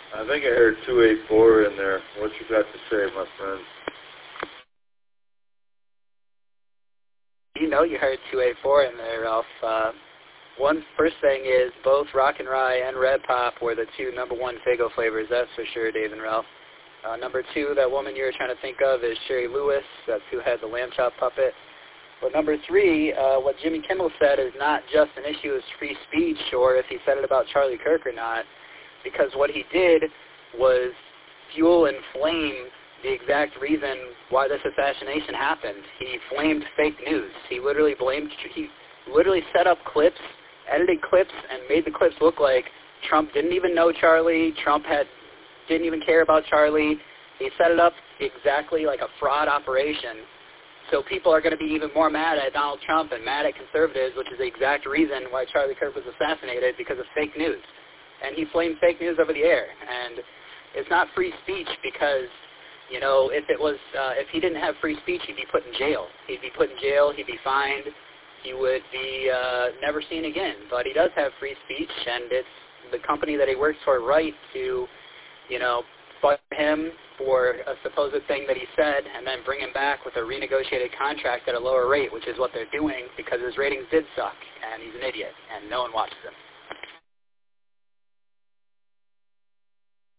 I think I heard 284 in there. What you got to say, my friend? You know you heard 284 in there, Ralph. One first thing is both Rock and Rye and Red Pop were the two #1 Faygo flavors, that's for sure, Dave and Ralph. Number 2, that woman you were trying to think of is Sherry Lewis. That's who had the lamb chop puppet. But number 3, what Jimmy Kimmel said is not just an issue of free speech or if he said it about Charlie Kirk or not, because what he did was fuel and flame the exact reason why this assassination happened. He flamed fake news. He literally set up clips, edited clips, and made the clips look like Trump didn't even know Charlie, didn't even care about Charlie. He set it up exactly like a fraud operation. So people are going to be even more mad at Donald Trump and mad at conservatives, which is the exact reason why Charlie Kirk was assassinated, because of fake news. And he flamed fake news over the air. And it's not free speech because, you know, if he didn't have free speech, he'd be put in jail. He'd be put in jail, he'd be fined, he would be never seen again. But he does have free speech, and it's the company that he works for right to, you know, fire him for a supposed thing that he said and then bring him back with a renegotiated contract at a lower rate, which is what they're doing because his ratings did suck, and he's an idiot, and no one watches him.